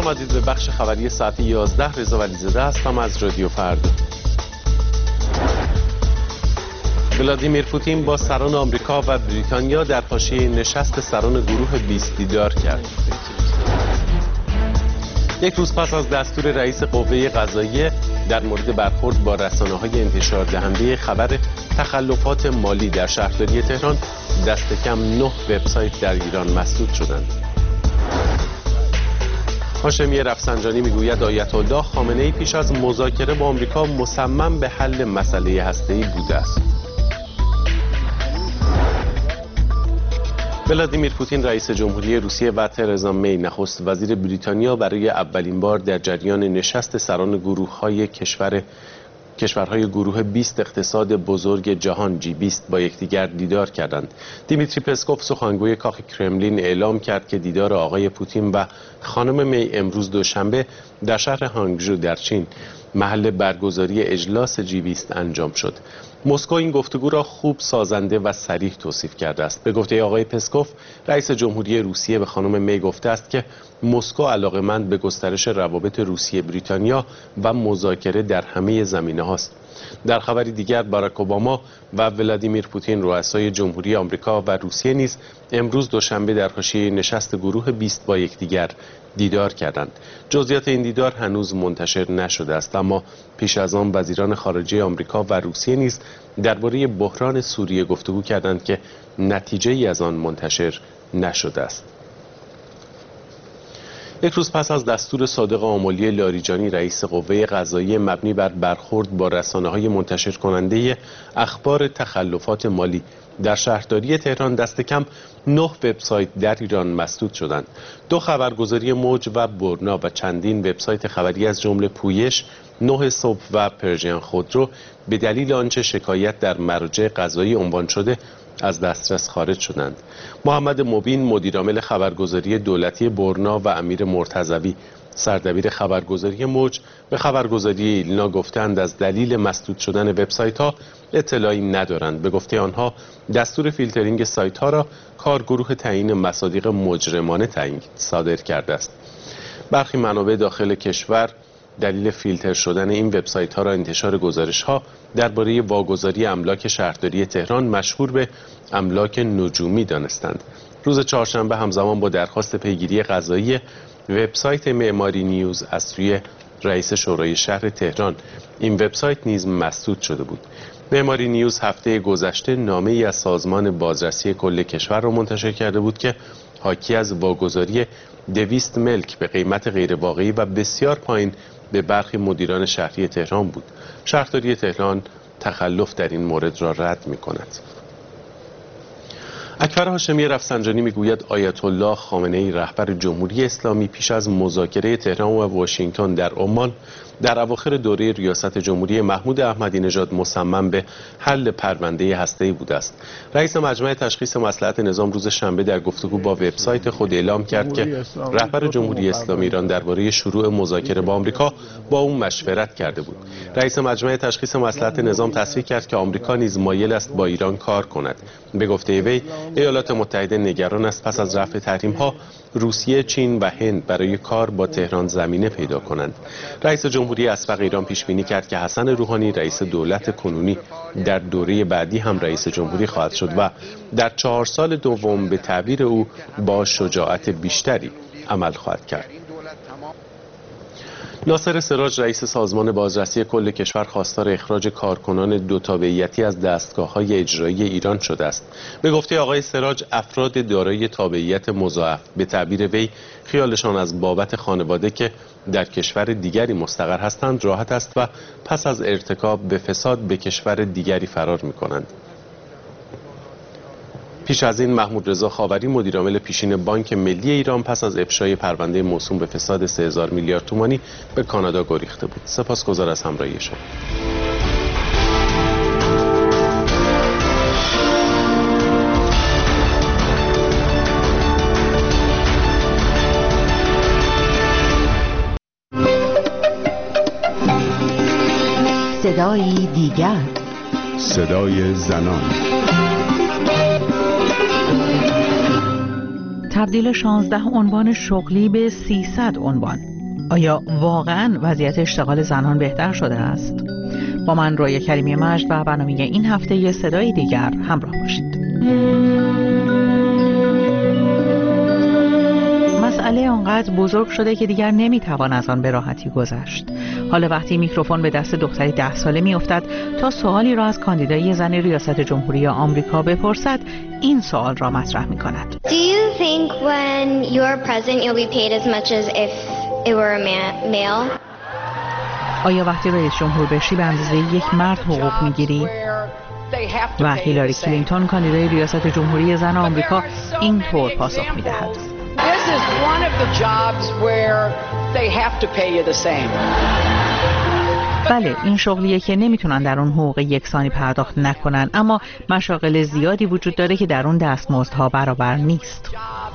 آمدید به بخش خبری ساعت 11. رضا ولیزاده هستم از رادیو فردا. ولادیمیر پوتین با سران آمریکا و بریتانیا در حاشیه نشست سران گروه 20 دیدار کرد. یک روز پس از دستور رئیس قوه قضاییه در مورد برخورد با رسانه‌های انتشار دهنده خبر تخلفات مالی در شهرداری تهران، دست کم 9 وبسایت در ایران مسدود شدند. هاشمی رفسنجانی میگوید آیت الله خامنه‌ای پیش از مذاکره با آمریکا مصمم به حل مسئله هسته‌ای بوده است. ولادیمیر پوتین رئیس جمهوری روسیه و ترزا می نخست وزیر بریتانیا برای اولین بار در جریان نشست سران کشورهای گروه 20 اقتصاد بزرگ جهان G20 با یکدیگر دیدار کردند. دیمیتری پسکوف سخنگوی کاخ کرملین اعلام کرد که دیدار آقای پوتین و خانم می امروز دوشنبه در شهر هانگژو در چین محل برگزاری اجلاس G20 انجام شد. مسکو این گفتگو را خوب، سازنده و صریح توصیف کرده است. به گفته آقای پسکوف، رئیس جمهوری روسیه به خانم می گفته است که مسکو علاقه‌مند به گسترش روابط روسیه بریتانیا و مذاکره در همه زمینه‌ها است. در خبری دیگر، باراک اوباما و ولادیمیر پوتین رؤسای جمهوری آمریکا و روسیه نیز امروز دوشنبه در حاشیه نشست گروه 20 با یکدیگر دیدار کردند. جزئیات این دیدار هنوز منتشر نشده است، اما پیش از آن وزیران خارجه آمریکا و روسیه نیز درباره بحران سوریه گفتگو کردند که نتیجه‌ای از آن منتشر نشده است. یک روز پس از دستور صادق آملی لاریجانی رئیس قوه قضاییه مبنی بر برخورد با رسانه‌های منتشر کننده اخبار تخلفات مالی در شهرداری تهران، دست کم 9 وبسایت در ایران مسدود شدند. 2 خبرگزاری موج و برنا و چندین وبسایت خبری از جمله پویش، 9 صبح و پرژین خودرو به دلیل آنچه شکایت در مراجع قضایی عنوان شده از دسترس خارج شدند. محمد مبین مدیرعامل خبرگزاری دولتی برنا و امیر مرتضوی سردبیر خبرگزاری موج به خبرگزاری ایلنا گفتند از دلیل مسدود شدن وبسایت‌ها اطلاعی ندارند. به گفته آنها دستور فیلترینگ سایت‌ها را کارگروه تعیین مصادیق مجرمانه صادر کرده است. برخی منابع داخل کشور دلیل فیلتر شدن این وبسایت‌ها را انتشار گزارش‌ها درباره واگذاری املاک شهرداری تهران مشهور به املاک نجومی دانستند. روز چهارشنبه همزمان با درخواست پیگیری قضایی وبسایت معماری نیوز از سوی رئیس شورای شهر تهران، این وبسایت نیز مسدود شده بود. معماری نیوز هفته گذشته نامه‌ای از سازمان بازرسی کل کشور را منتشر کرده بود که حاکی از واگذاری 200 ملک به قیمت غیرواقعی و بسیار پایین به برخی مدیران شهری تهران بود. شهرداری تهران تخلف در این مورد را رد می‌کند. اکبر هاشمی رفسنجانی میگوید آیت الله خامنه‌ای رهبر جمهوری اسلامی پیش از مذاکره تهران و واشنگتن در عمان در اواخر دوره ریاست جمهوری محمود احمدی نژاد مصمم به حل پرونده هسته‌ای بوده است. رئیس مجمع تشخیص مصلحت نظام روز شنبه در گفتگو با وبسایت خود اعلام کرد که رهبر جمهوری اسلامی ایران درباره شروع مذاکره با آمریکا با او مشورت کرده بود. رئیس مجمع تشخیص مصلحت نظام تصریح کرد که آمریکا نیز مایل است با ایران کار کند. به گفته وی، ایالات متحده نگران است پس از رفع تحریم‌ها روسیه، چین و هند برای کار با تهران زمینه پیدا کنند. رئیس جمهوری اسبق ایران پیش بینی کرد که حسن روحانی رئیس دولت کنونی در دوره بعدی هم رئیس جمهوری خواهد شد و در 4 سال دوم به تعبیر او با شجاعت بیشتری عمل خواهد کرد. ناصر سراج رئیس سازمان بازرسی کل کشور خواستار اخراج کارکنان 2 تابعیتی از دستگاه‌های اجرایی ایران شده است. به گفته آقای سراج، افراد دارای تابعیت مضاعف به تعبیر وی خیالشان از بابت خانواده که در کشور دیگری مستقر هستند راحت است و پس از ارتکاب به فساد به کشور دیگری فرار می‌کنند. پیش از این محمود رضا خاوری مدیرعامل پیشین بانک ملی ایران پس از افشای پرونده موسوم به فساد 3000 میلیارد تومانی به کانادا گریخته بود. سپاسگزار از همراهی شما. صدای دیگر، صدای زنان. تبدیل 16 عنوان شغلی به 300 عنوان. آیا واقعاً وضعیت اشتغال زنان بهتر شده است؟ با من رویا کریمی مجد و برنامه این هفته صدای دیگر همراه باشید. مسئله آنقدر بزرگ شده که دیگر نمیتوان از آن به راحتی گذشت. حالا وقتی میکروفون به دست دختری 10 ساله میافتد تا سوالی را از کاندیدای زن ریاست جمهوری آمریکا بپرسد، این سوال را مطرح میکند. Do you think when you're president you'll be paid as much as if it were a male? آیا وقتی رئیس جمهور بشی به اندازه یک مرد حقوق میگیری؟ و هیلاری کلینتون کاندیدای ریاست جمهوری زن آمریکا اینطور پاسخ میدهد. This is one of the jobs where they have to pay you the same. بله، این شغلیه که نمیتونن در اون حقوق یکسانی پرداخت نکنن، اما مشاغل زیادی وجود داره که در اون دستمزدها برابر نیست.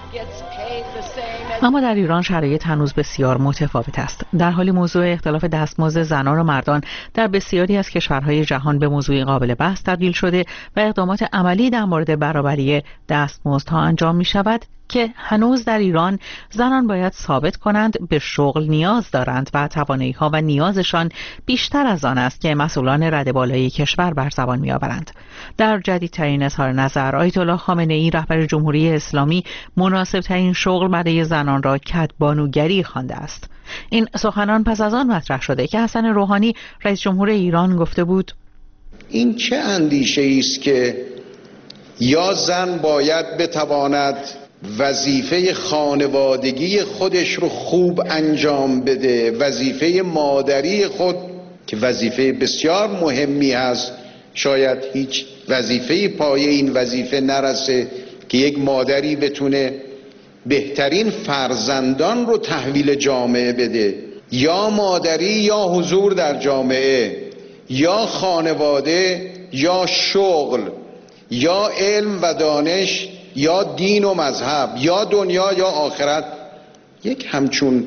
اما در ایران شرایط هنوز بسیار متفاوت است. در حالی موضوع اختلاف دستمزد زنان و مردان در بسیاری از کشورهای جهان به موضوع قابل بحث تبدیل شده و اقدامات عملی در مورد برابری دستمزدها انجام می شود که هنوز در ایران زنان باید ثابت کنند به شغل نیاز دارند و توانایی‌ها و نیازشان بیشتر از آن است که مسئولان رده بالای کشور بر زبان می‌آورند. در جدیدترین اظهار نظر آیت الله خامنه‌ای رهبر جمهوری اسلامی مناسب‌ترین شغل برای زنان را کدبانوگری خوانده است. این سخنان پس از آن مطرح شده که حسن روحانی رئیس جمهور ایران گفته بود: این چه اندیشه‌ای است که یا زن باید بتواند وظیفه خانوادگی خودش رو خوب انجام بده، وظیفه مادری خود که وظیفه بسیار مهمی هست، شاید هیچ وظیفه پایه این وظیفه نرسه که یک مادری بتونه بهترین فرزندان رو تحویل جامعه بده، یا مادری یا حضور در جامعه، یا خانواده یا شغل، یا علم و دانش، یا دین و مذهب، یا دنیا یا آخرت. یک همچون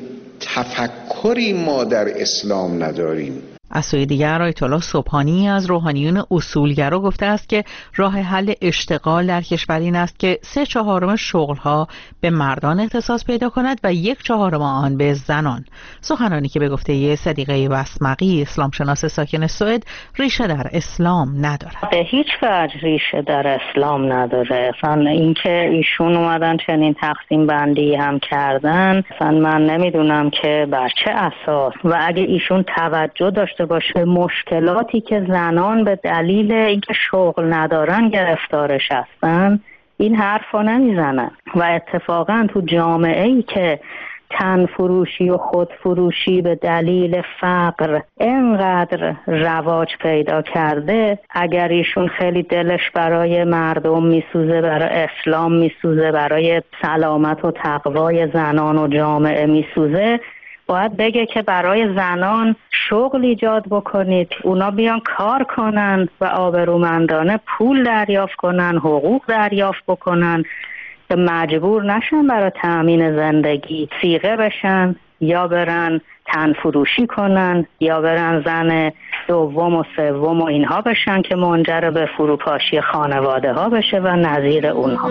تفکری ما در اسلام نداریم. از سوی دیگر آیت الله سبحانی از روحانیون اصولگرا گفته است که راه حل اشتغال در کشور این است که 3/4 شغلها به مردان اختصاص پیدا کند و 1/4 آن به زنان. سخنانی که به گفته صدیقه بسمقی اسلام شناس ساکن سوئد ریشه در اسلام ندارد. به هیچ وجه ریشه در اسلام نداره. اصلا اینکه ایشون اومدن چنین تقسیم بندی هم کردن، اصلا من نمیدونم که بر چه اساس، و اگه ایشون توجه داشته باشه مشکلاتی که زنان به دلیل اینکه شغل ندارن گرفتارش هستن، این حرفا نمیزنن. و اتفاقا تو جامعه‌ای که تن فروشی و خود فروشی به دلیل فقر اینقدر رواج پیدا کرده، اگر ایشون خیلی دلش برای مردم میسوزه، برای اسلام میسوزه، برای سلامت و تقوای زنان و جامعه میسوزه، باید بگه که برای زنان شغل ایجاد بکنید، اونا بیان کار کنن و آبرومندانه پول دریافت کنن، حقوق دریافت بکنن، که مجبور نشن برای تأمین زندگی صیغه بشن یا برن تن فروشی کنن یا برن زن دوم و سوم و اینها بشن که منجر به فروپاشی خانواده ها بشه و نظیر اونها.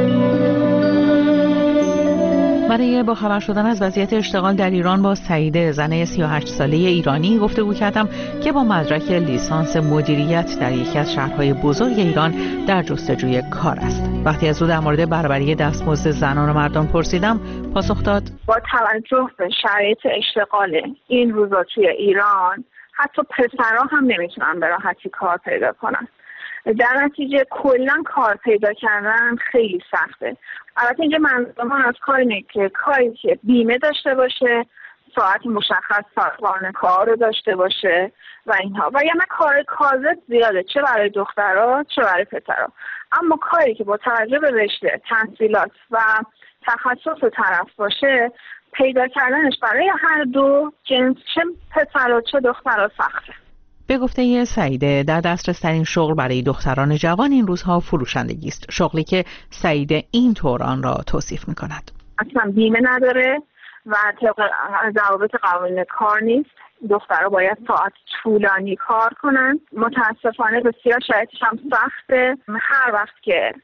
برای با خبر شدن از وضعیت اشتغال در ایران با سعیده، زن 38 ساله ایرانی گفتگو کردم که با مدرک لیسانس مدیریت در یکی از شهرهای بزرگ ایران در جستجوی کار است. وقتی از او در مورد برابری دستمزد زنان و مردان پرسیدم، پاسخ داد: با توجه به شرایط اشتغال این روزا توی ایران، حتی پسرها هم نمیتونن به راحتی کار پیدا کنن. در نتیجه کلا کار پیدا کردن خیلی سخته. البته اینجا منظورم از کار اینه که کاری که بیمه داشته باشه، ساعت مشخص سازمان کار رو داشته باشه و اینها، و یعنی کار کاذب زیاده، چه برای دخترها چه برای پسرها. اما کاری که با توجه به رشته، تحصیلات و تخصص طرف باشه، پیدا کردنش برای هر دو جنس، چه پسرها چه دخترها، سخته. به گفته سعیده، در دسترس‌ترین شغل برای دختران جوان این روزها فروشندگی است، شغلی که سعیده اینطور آن را توصیف می‌کند. اصلا بیمه نداره و ضوابط قوانین کار نیست. دخترها باید ساعت طولانی کار کنن. متاسفانه بسیار شرایطش هم سخته. هر وقت که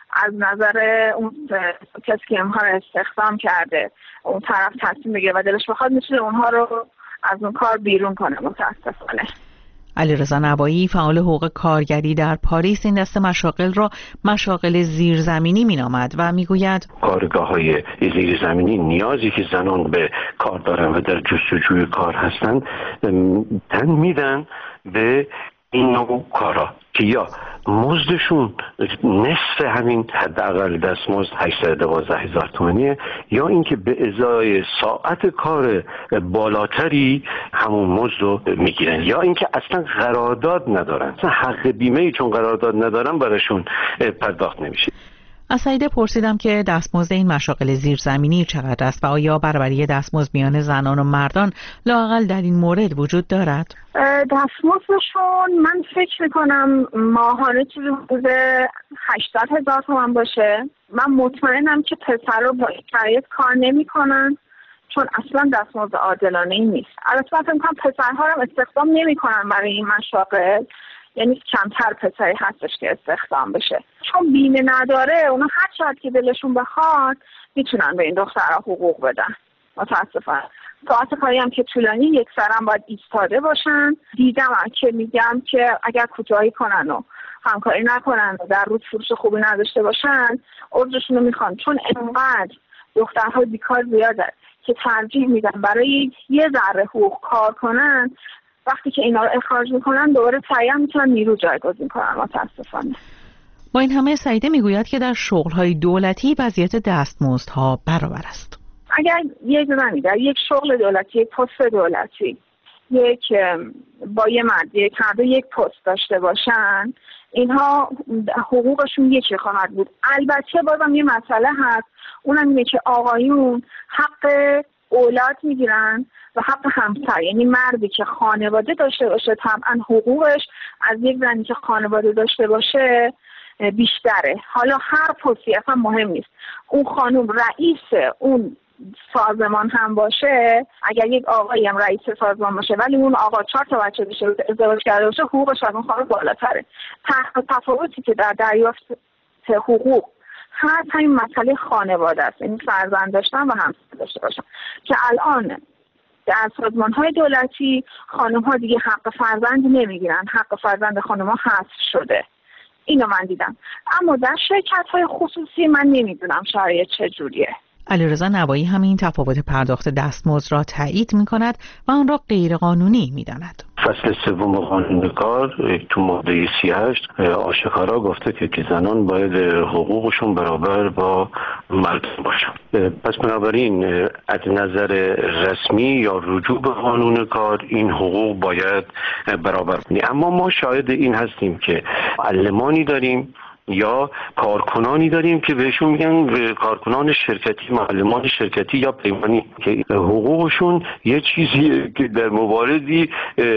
از نظر اون کسی که اونها رو استخدام کرده اون طرف تصمیم بگیره و دلش بخواد میتونه اونها رو از اون کار بیرون کنه. متاسفانه علیرضا نوایی فعال حقوق کارگری در پاریس این دسته مشاغل را مشاغل زیرزمینی مینامد و میگوید کارگاه‌های زیرزمینی نیازی که زنان به کار دارن و در جستجوی کار هستند تن میدن به این نوع کارا که یا مزدشون نصف همین حداقل دستمزد 812,000 تومانیه یا اینکه به ازای ساعت کار بالاتری همون مزد رو میگیرن یا اینکه اصلا قرارداد ندارن، اصلا حق بیمه چون قرارداد ندارن براشون پرداخت نمیشه. از سعیده پرسیدم که دستمزد این مشاغل زیرزمینی چقدر است و آیا برابری دستمزد میان زنان و مردان لااقل در این مورد وجود دارد؟ دستمزدشون من فکر میکنم ماهانه چیزی حدود 800,000 تومان باشه. من مطمئنم که پسرها با این شرایط کار نمیکنن چون اصلا دستمزد عادلانه ای نیست. البته من فکر میکنم پسرها رو استخدام نمیکنن برای این مشاغل، یعنی کمتر پسری هستش که استخدام بشه چون بیمه نداره. اونا هر چقدر که دلشون بخواد میتونن به این دخترها حقوق بدن. متاسفانه ساعت کاری هم که طولانی یکسرا باید ایستاده باشن. دیدم که میگم که اگر کوتاهی کنن و همکاری نکنن و در روز فروش خوبی نداشته باشن عذرشون رو میخوان، چون انقدر دخترها بیکار زیاده که ترجیح میدن برای یه ذره حقوق کار کنن. وقتی که اینا رو اخراج میکنن دوباره سریع میتونن نیرو جایگزین کنن. متاسفانه با این همه سعیده میگوید که در شغل‌های دولتی وضعیت دستمزدها برابر است. اگر یک زنی در یک شغل دولتی، یک پست دولتی، با یه مرد هر دو یک پست داشته باشن، اینها حقوقشون یکی خواهد بود. البته بازم یه مسئله هست، اونم اینه که آقایون حق اولاد میگیرن و حق همسر، یعنی مردی که خانواده داشته باشه طبعا حقوقش از یک زنی که خانواده داشته باشه بیشتره. حالا هر پستی اصلا مهم نیست، اون خانم رئیس اون سازمان هم باشه، اگر یک آقایی هم رئیس سازمان باشه ولی اون آقا 4 تا بچه داشته باشه، ازدواج کرده باشه، حقوقش از اون خانم بالاتره. تفاوتی که در دریافت حقوق هست همین مسئله خانواده است، یعنی فرزند داشتن و همسر داشته باشن که الان در سازمان‌های دولتی خانم‌ها دیگه حق فرزند نمیگیرن، حق فرزند خانم‌ها حذف شده. اینو من دیدم. اما در شرکت‌های خصوصی من نمیدونم شرایط چجوریه. علیرضا نوایی همین تفاوت پرداخت دستمزد را تایید می‌کند و آن را غیرقانونی می‌داند. فصل سوم قانون کار تو ماده 38 آشکارا گفته که زنان باید حقوقشون برابر با مردان باشن. پس بنابراین از نظر رسمی یا رجوع به قانون کار این حقوق باید برابر کنی. اما ما شاهد این هستیم که معلمانی داریم یا کارکنانی داریم که بهشون میگن کارکنان شرکتی، معلمان شرکتی یا پیمانی، که حقوقشون یه چیزی که در مواردی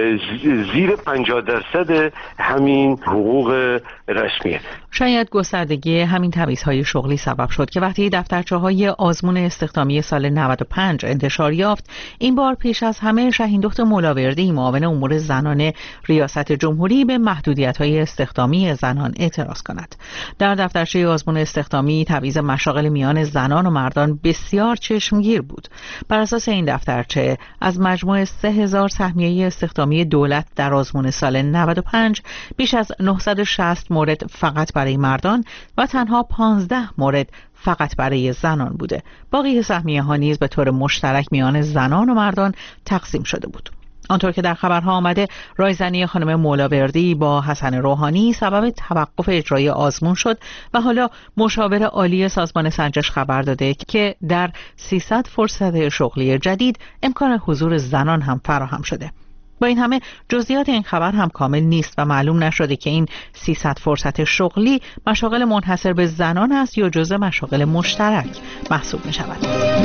زیر 50% همین حقوق رسمیه. شاید گستردگی همین تمیزهای شغلی سبب شد که وقتی دفترچه‌های آزمون استخدامی سال 95 انتشار یافت، این بار پیش از همه شهیندخت مولاوردی معاون امور زنان ریاست جمهوری به محدودیت‌های استخدامی زنان اعتراض کند. در دفترچه آزمون استخدامی تبعیض مشاغل میان زنان و مردان بسیار چشمگیر بود. بر اساس این دفترچه از مجموع 3000 سهمیه استخدامی دولت در آزمون سال 95 بیش از 960 مورد فقط برای مردان و تنها 15 مورد فقط برای زنان بوده. باقی سهمیه ها نیز به طور مشترک میان زنان و مردان تقسیم شده بود. آنطور که در خبرها آمده، رایزنی خانم مولاوردی با حسن روحانی سبب توقف اجرای آزمون شد و حالا مشاور عالی سازمان سنجش خبر داده که در 300 فرصت شغلی جدید امکان حضور زنان هم فراهم شده. با این همه جزئیات این خبر هم کامل نیست و معلوم نشده که این 300 فرصت شغلی مشاغل منحصر به زنان است یا جزء مشاغل مشترک محسوب می شود.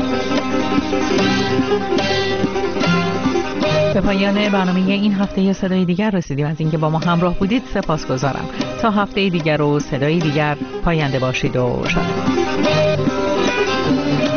به پایان برنامه این هفته صدای دیگر رسیدیم. از اینکه با ما همراه بودید سپاسگزارم. تا هفته دیگر و صدای دیگر، پاینده باشید و شاد باشید.